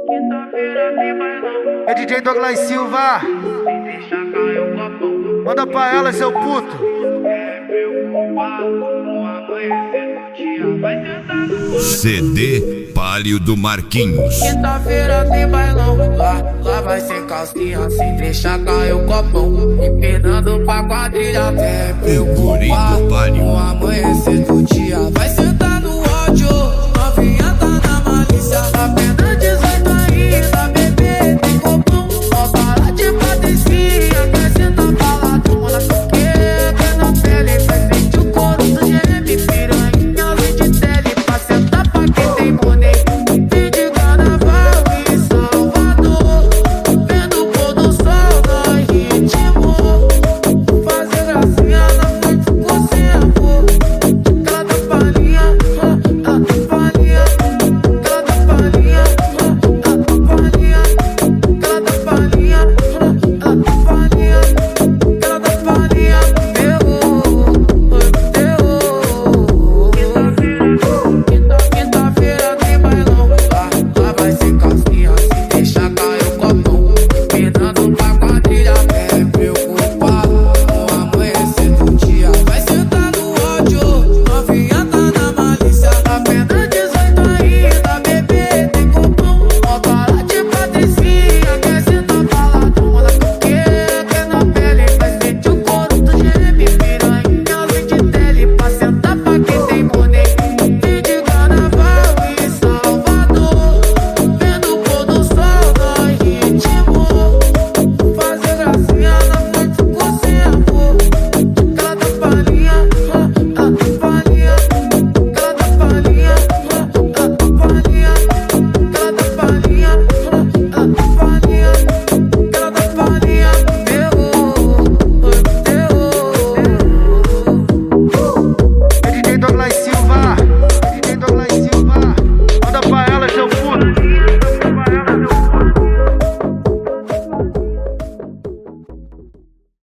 É DJ Douglas Silva. Manda pra ela, seu puto. CD Palio do Marquinhos. Quinta-feira tem bailão, lá vai sem calcinha, sem deixar cair o copão. Empinando pra quadrilha, vem preocupar. No amanhecer do dia, vai sentar no ódio. Novinha tá na malícia, apenas